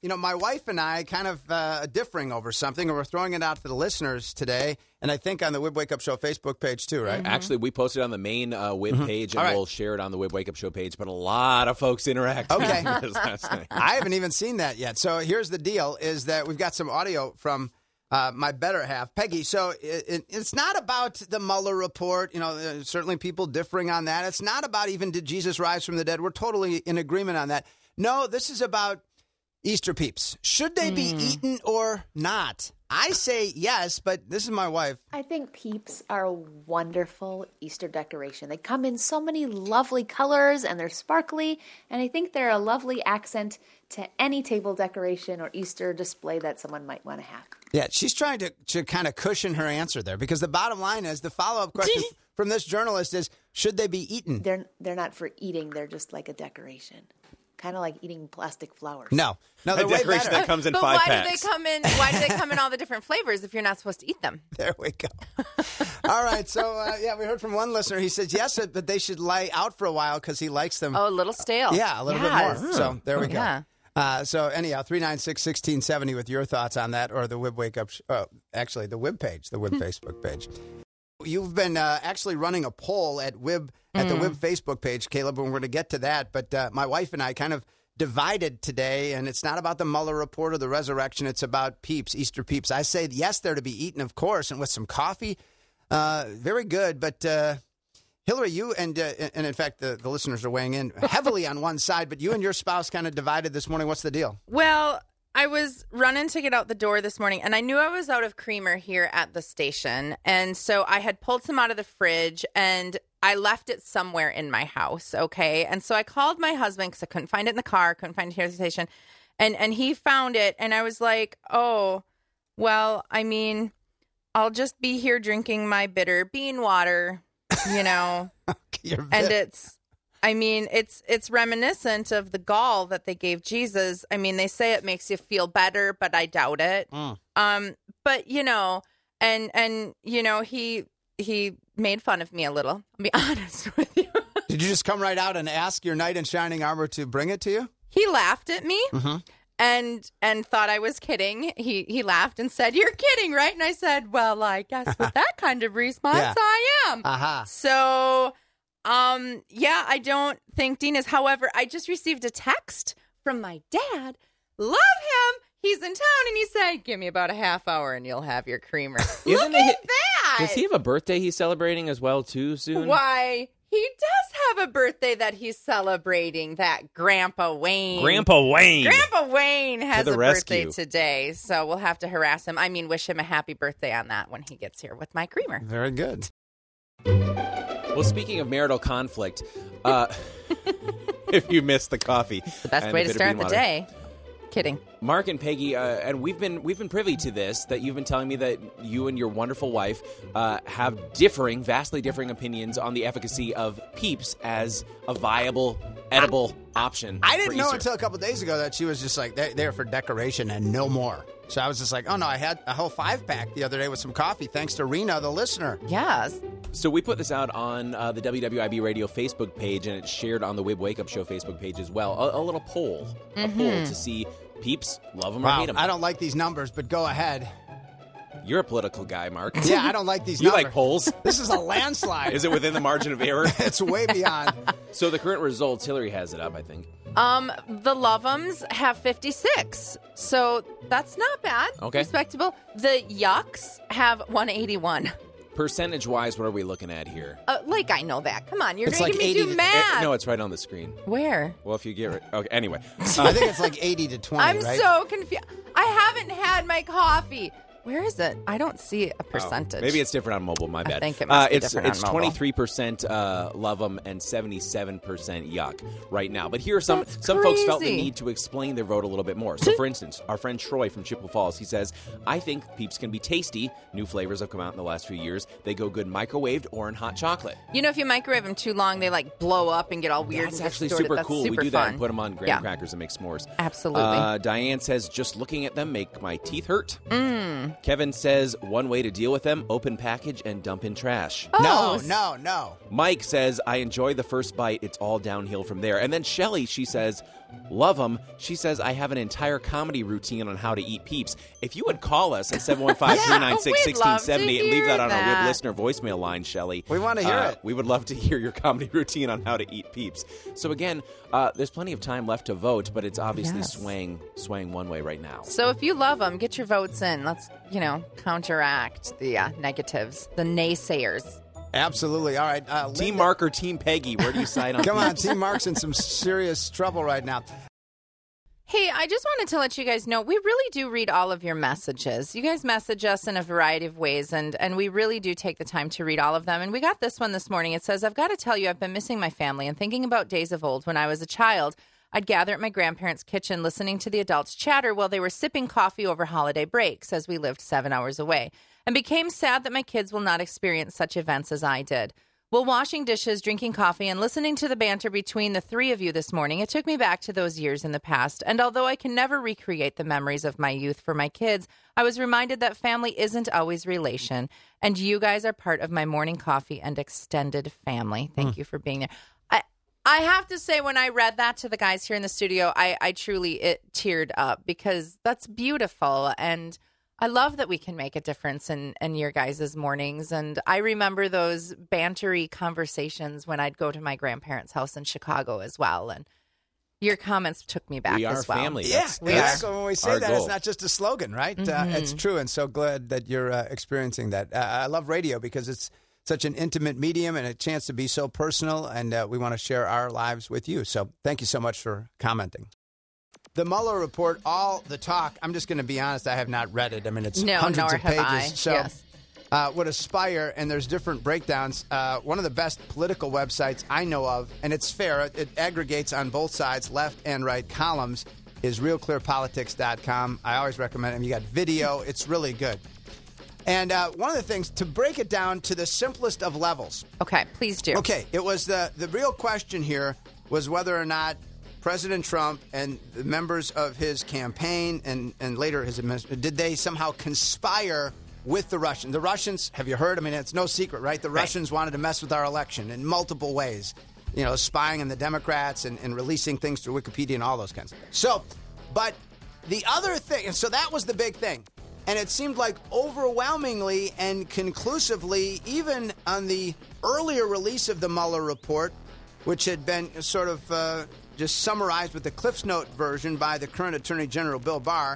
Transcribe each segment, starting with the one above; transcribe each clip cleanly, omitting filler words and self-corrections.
my wife and I kind of differing over something, and we're throwing it out to the listeners today, and I think on the Wib Wake Up Show Facebook page too, right? Mm-hmm. Actually, we posted on the main Wib page, and we'll share it on the Wib Wake Up Show page, but a lot of folks interact. Okay. last night. I haven't even seen that yet. So here's the deal, is that we've got some audio from my better half, Peggy. So it's not about the Mueller report. Certainly people differing on that. It's not about even did Jesus rise from the dead. We're totally in agreement on that. No, this is about Easter peeps. Should they be eaten or not? I say yes, but this is my wife. I think peeps are a wonderful Easter decoration. They come in so many lovely colors and they're sparkly, and I think they're a lovely accent to any table decoration or Easter display that someone might want to have. Yeah, she's trying to kind of cushion her answer there, because the bottom line is, the follow-up question from this journalist is, should they be eaten? They're not for eating. They're just like a decoration. Kind of like eating plastic flowers. No, they're a way decoration better. that comes in but 5 why packs. Why do they come in all the different flavors if you're not supposed to eat them? There we go. All right, so we heard from one listener. He says yes, but they should lie out for a while because he likes them. Oh, a little stale. Yeah, a little bit more. So there we go. Yeah. So anyhow, 396-1670 with your thoughts on that, or the Wib Wake Up. Actually, the Wib page, the Wib Facebook page. You've been actually running a poll at the Wib Facebook page, Caleb, and we're going to get to that. But my wife and I kind of divided today, and it's not about the Mueller report or the resurrection. It's about peeps, Easter peeps. I say yes, they're to be eaten, of course, and with some coffee. Very good. But Hillary, you and in fact, the listeners are weighing in heavily on one side, but you and your spouse kind of divided this morning. What's the deal? Well, I was running to get out the door this morning, and I knew I was out of creamer here at the station. And so I had pulled some out of the fridge, and I left it somewhere in my house, okay? And so I called my husband because I couldn't find it in the car, couldn't find it here at the station. And he found it, and I was like, oh, well, I mean, I'll just be here drinking my bitter bean water, and it's reminiscent of the gall that they gave Jesus. I mean, they say it makes you feel better, but I doubt it. But he made fun of me a little. I'll be honest with you. Did you just come right out and ask your knight in shining armor to bring it to you? He laughed at me and thought I was kidding. He laughed and said, "You're kidding, right?" And I said, "Well, I guess with that kind of response, I am." So, I don't think Dean is. However, I just received a text from my dad. Love him. He's in town, and he said, "Give me about a half hour, and you'll have your creamer." Look at that. Does he have a birthday he's celebrating as well, too, soon? Why, he does have a birthday that he's celebrating, that Grandpa Wayne. Grandpa Wayne has a rescue. birthday today, so we'll have to harass him. I mean, wish him a happy birthday on that when he gets here with my creamer. Very good. Well, speaking of marital conflict, if you missed the coffee. The best way to start the day. Kidding. Mark and Peggy, and we've been privy to this, that you've been telling me that you and your wonderful wife have vastly differing opinions on the efficacy of Peeps as a viable, edible option. I didn't know Easter. until a couple days ago that she was just like, they're for decoration and no more. So I was just like, oh no, I had a whole 5-pack the other day with some coffee, thanks to Rena, the listener. Yes. So we put this out on the WWIB Radio Facebook page, and it's shared on the Wib Wake Up Show Facebook page as well. A little poll. A poll to see Peeps, love them or hate them. I don't like these numbers, but go ahead. You're a political guy, Mark. Yeah, I don't like these You numbers. like polls? This is a landslide. Is it within the margin of error? It's way beyond. So the current results, Hillary has it up, I think. The Love'ems have 56, so that's not bad. Okay. Respectable. The Yucks have 181. Percentage-wise, what are we looking at here? I know that. Come on, you're It's making like me 80 do math. No, it's right on the screen. Where? Well, if you get it. Okay, anyway. I think it's like 80 to 20, I'm right? so confused. I haven't had my coffee. Where is it? I don't see a percentage. Maybe it's different on mobile. My bad. I think it must be it's different on mobile. 23% love them and 77% yuck right now. But here are some That's folks felt the crazy. need to explain their vote a little bit more. So, for instance, our friend Troy from Chippewa Falls, he says, "I think Peeps can be tasty. New flavors have come out in the last few years. They go good microwaved or in hot chocolate." You know, if you microwave them too long, they blow up and get all weird. That's and actually distorted. super That's cool. Super We do that fun. and put them on graham crackers and make s'mores. Absolutely. Diane says, "Just looking at them make my teeth hurt." Kevin says, "One way to deal with them, open package and dump in trash." Oh, No. Mike says, "I enjoy the first bite. It's all downhill from there." And then Shelly, she says, Love them. She says, I have an entire comedy routine on how to eat Peeps. If you would call us at 715-396-1670 and leave that on our Wib listener voicemail line, Shelley. We want to hear it. We would love to hear your comedy routine on how to eat Peeps. So again, there's plenty of time left to vote, but it's obviously swaying one way right now. So if you love them, get your votes in. Let's, counteract the negatives, the naysayers. Absolutely. All right. Team Mark or Team Peggy, where do you sign on? Come on, Team Mark's in some serious trouble right now. Hey, I just wanted to let you guys know, we really do read all of your messages. You guys message us in a variety of ways, and we really do take the time to read all of them. And we got this one this morning. It says, I've got to tell you, I've been missing my family and thinking about days of old when I was a child. I'd gather at my grandparents' kitchen listening to the adults chatter while they were sipping coffee over holiday breaks, as we lived 7 hours away, and became sad that my kids will not experience such events as I did. While washing dishes, drinking coffee, and listening to the banter between the three of you this morning, it took me back to those years in the past. And although I can never recreate the memories of my youth for my kids, I was reminded that family isn't always relation, and you guys are part of my morning coffee and extended family. Thank you for being there. I have to say, when I read that to the guys here in the studio, I truly teared up, because that's beautiful, and I love that we can make a difference in your guys' mornings. And I remember those bantery conversations when I'd go to my grandparents' house in Chicago as well. And your comments took me back as well. We are family. Yeah, That's when we say our that, goal. it's not just a slogan, right? It's true, and so glad that you're experiencing that. I love radio because it's such an intimate medium and a chance to be so personal, and we want to share our lives with you. So thank you so much for commenting. The Mueller report, all the talk, I'm just going to be honest, I have not read it. I mean, it's hundreds of pages. So would Aspire, and there's different breakdowns. One of the best political websites I know of, and it's fair, it aggregates on both sides, left and right columns, is realclearpolitics.com. I always recommend it. You got video. It's really good. And one of the things, to break it down to the simplest of levels. Okay, please do. Okay, it was the real question here was whether or not President Trump and the members of his campaign and later his administration, did they somehow conspire with the Russians? The Russians, have you heard? I mean, it's no secret, right? The Russians wanted to mess with our election in multiple ways. Spying on the Democrats and releasing things through Wikipedia and all those kinds of things. So, but the other thing, and so that was the big thing. And it seemed like overwhelmingly and conclusively, even on the earlier release of the Mueller report, which had been sort of just summarized with the Cliff's Note version by the current Attorney General Bill Barr,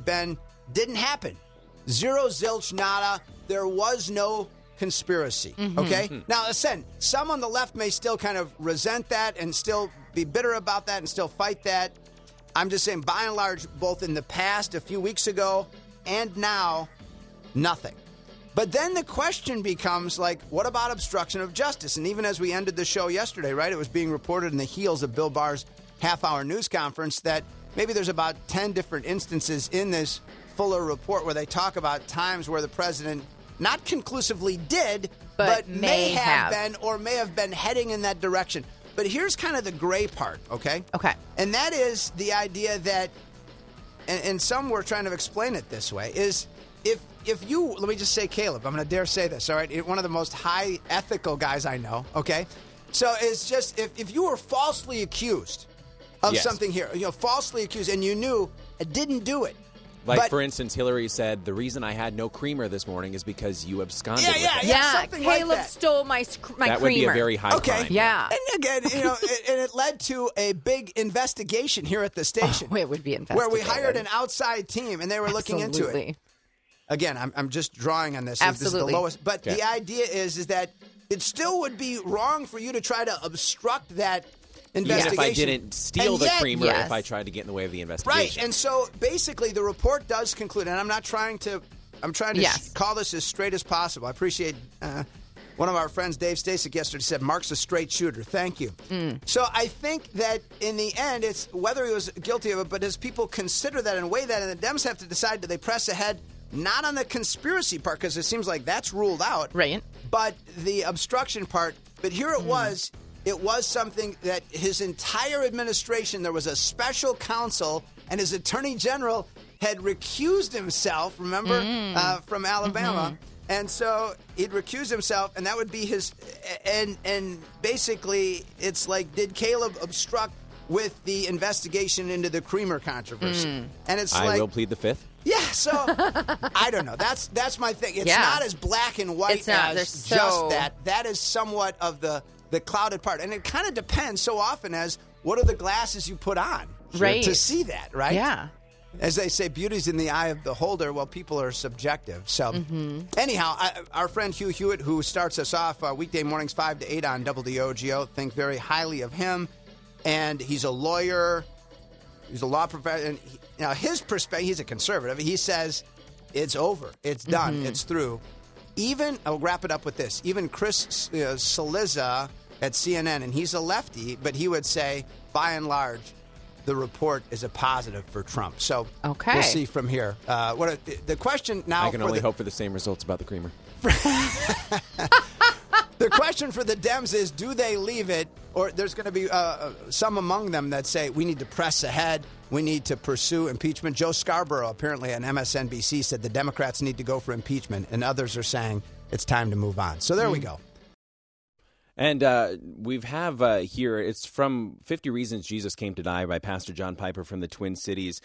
didn't happen. Zero, zilch, nada. There was no conspiracy. Okay? Now, listen, some on the left may still kind of resent that and still be bitter about that and still fight that. I'm just saying, by and large, both in the past, a few weeks ago, and now, nothing. But then the question becomes, what about obstruction of justice? And even as we ended the show yesterday, right, it was being reported in the heels of Bill Barr's half-hour news conference that maybe there's about 10 different instances in this Fuller report where they talk about times where the president not conclusively did, but may have been or may have been heading in that direction. But here's kind of the gray part, okay? Okay. And that is the idea that, and some were trying to explain it this way, is if you, let me just say Caleb, I'm going to dare say this, all right? One of the most high ethical guys I know, okay? So it's just, if you were falsely accused of something here, falsely accused, and you knew I didn't do it. For instance, Hillary said, the reason I had no creamer this morning is because you absconded with it. Yeah, something Caleb like that. stole my creamer. That would be a very high crime. Yeah. And again, and it led to a big investigation here at the station. Oh, it would be investigated. Where we hired an outside team, and they were looking into it. Again, I'm just drawing on this. Absolutely. This is the lowest. But the idea is that it still would be wrong for you to try to obstruct that investigation. Even if I didn't steal the creamer, if I tried to get in the way of the investigation. Right. And so basically the report does conclude, and I'm trying to call this as straight as possible. I appreciate one of our friends, Dave Stasek, yesterday said, Mark's a straight shooter. Thank you. So I think that in the end, it's whether he was guilty of it, but as people consider that and weigh that, and the Dems have to decide, do they press ahead, not on the conspiracy part, because it seems like that's ruled out. Right. But the obstruction part. But here it was. It was something that his entire administration, there was a special counsel, and his attorney general had recused himself, remember, from Alabama. And so he'd recuse himself, and that would be his. And basically, it's like, did Caleb obstruct with the investigation into the Creamer controversy. And it's I will plead the fifth. Yeah, so I don't know. That's my thing. It's Yeah. not as black and white It's not. They're as so- just that. That is somewhat of the clouded part. And it kind of depends so often as what are the glasses you put on Right. to see that, right? Yeah. As they say, beauty's in the eye of the beholder. Well, people are subjective. So, anyhow, our friend Hugh Hewitt, who starts us off weekday mornings 5 to 8 on WOGO, think very highly of him. And he's a lawyer. He's a law professor. And now, his perspective, he's a conservative. He says it's over. It's done. It's through. Even, I'll wrap it up with this. Even Chris Cillizza at CNN, and he's a lefty, but he would say, by and large, the report is a positive for Trump. So Okay. we'll see from here. The question now I can only hope for the same results about the Creamer. The question for the Dems is, do they leave it? Or there's going to be some among them that say, we need to press ahead. We need to pursue impeachment. Joe Scarborough, apparently on MSNBC, said the Democrats need to go for impeachment. And others are saying it's time to move on. So there we go. And we have here, it's from 50 Reasons Jesus Came to Die by Pastor John Piper from the Twin Cities.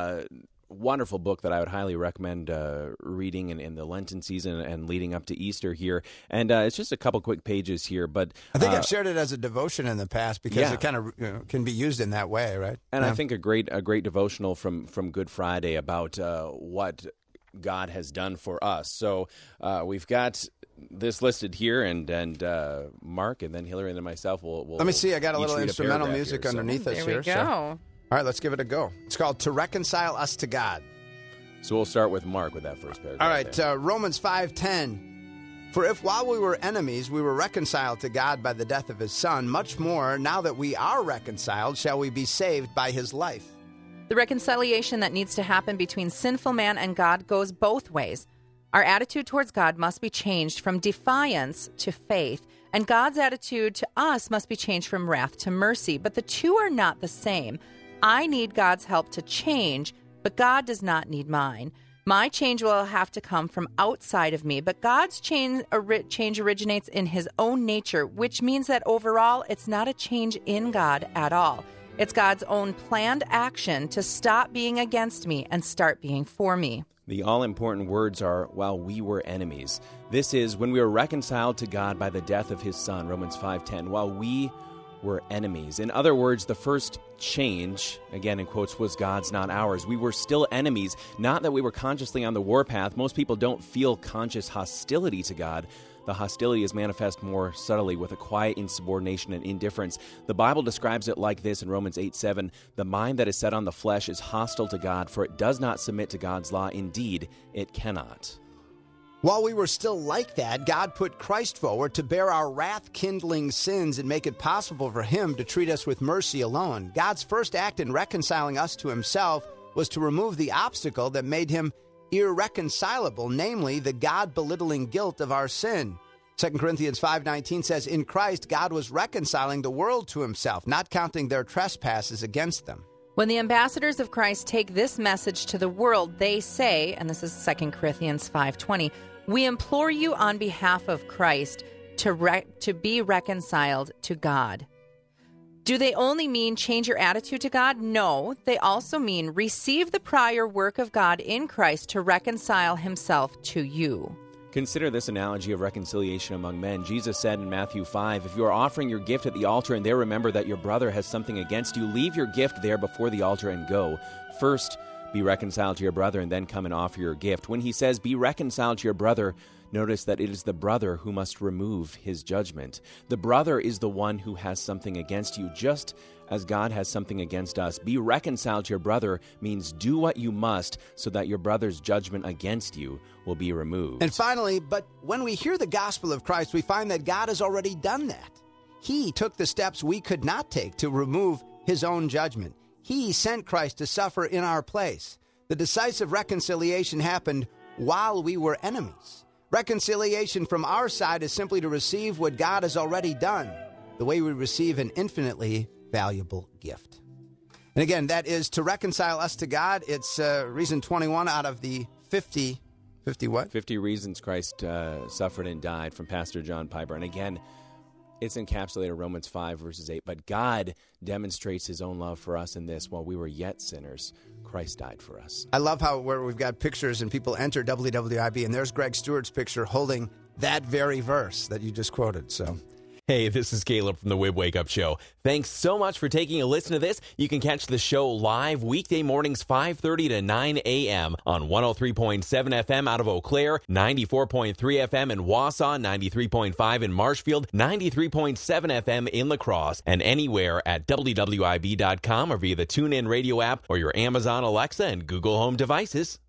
Wonderful book that I would highly recommend reading in the Lenten season and leading up to Easter here. And it's just a couple quick pages here. But I think I've shared it as a devotion in the past because Yeah. it kind of can be used in that way, right? And Yeah. I think a great devotional from Good Friday about what God has done for us. So we've got this listed here, and Mark, and then Hillary, and then myself will Let me see. I got a each little read instrumental paragraph music here, so- underneath us There here. we go. So. All right, let's give it a go. It's called To Reconcile Us to God. So we'll start with Mark with that first paragraph. All right, there. Romans 5:10. For if while we were enemies, we were reconciled to God by the death of his Son, much more, now that we are reconciled, shall we be saved by his life. The reconciliation that needs to happen between sinful man and God goes both ways. Our attitude towards God must be changed from defiance to faith, and God's attitude to us must be changed from wrath to mercy. But the two are not the same. I need God's help to change, but God does not need mine. My change will have to come from outside of me, but God's change originates in his own nature, which means that overall it's not a change in God at all. It's God's own planned action to stop being against me and start being for me. The all-important words are, while we were enemies. This is when we were reconciled to God by the death of his Son, Romans 5:10, while we were enemies. In other words, the first change, again in quotes, was God's, not ours. We were still enemies, not that we were consciously on the warpath. Most people don't feel conscious hostility to God. The hostility is manifest more subtly with a quiet insubordination and indifference. The Bible describes it like this in Romans 8:7. The mind that is set on the flesh is hostile to God, for it does not submit to God's law. Indeed, it cannot. While we were still like that, God put Christ forward to bear our wrath-kindling sins and make it possible for him to treat us with mercy alone. God's first act in reconciling us to himself was to remove the obstacle that made him irreconcilable, namely the God-belittling guilt of our sin. 2 Corinthians 5:19 says, in Christ, God was reconciling the world to himself, not counting their trespasses against them. When the ambassadors of Christ take this message to the world, they say, and this is 2 Corinthians 5:20, we implore you on behalf of Christ to be reconciled to God. Do they only mean change your attitude to God? No, they also mean receive the prior work of God in Christ to reconcile himself to you. Consider this analogy of reconciliation among men. Jesus said in Matthew 5, if you are offering your gift at the altar and there remember that your brother has something against you, leave your gift there before the altar and go. First, be reconciled to your brother and then come and offer your gift. When he says, be reconciled to your brother, notice that it is the brother who must remove his judgment. The brother is the one who has something against you, just as God has something against us. Be reconciled to your brother means do what you must so that your brother's judgment against you will be removed. And finally, but when we hear the gospel of Christ, we find that God has already done that. He took the steps we could not take to remove his own judgment. He sent Christ to suffer in our place. The decisive reconciliation happened while we were enemies. Reconciliation from our side is simply to receive what God has already done, the way we receive an infinitely valuable gift. And again, that is to reconcile us to God. It's reason 21 out of the 50 what? 50 Reasons Christ Suffered and Died from Pastor John Piper. And again, It's encapsulated in Romans 5, verses 8. But God demonstrates his own love for us in this: while we were yet sinners, Christ died for us. I love how where we've got pictures and people enter WWIB, and there's Greg Stewart's picture holding that very verse that you just quoted. So, Hey, this is Caleb from the Wib Wake Up Show. Thanks so much for taking a listen to this. You can catch the show live weekday mornings 5:30 to 9 a.m. on 103.7 FM out of Eau Claire, 94.3 FM in Wausau, 93.5 in Marshfield, 93.7 FM in La Crosse, and anywhere at WWIB.com or via the TuneIn Radio app or your Amazon Alexa and Google Home devices.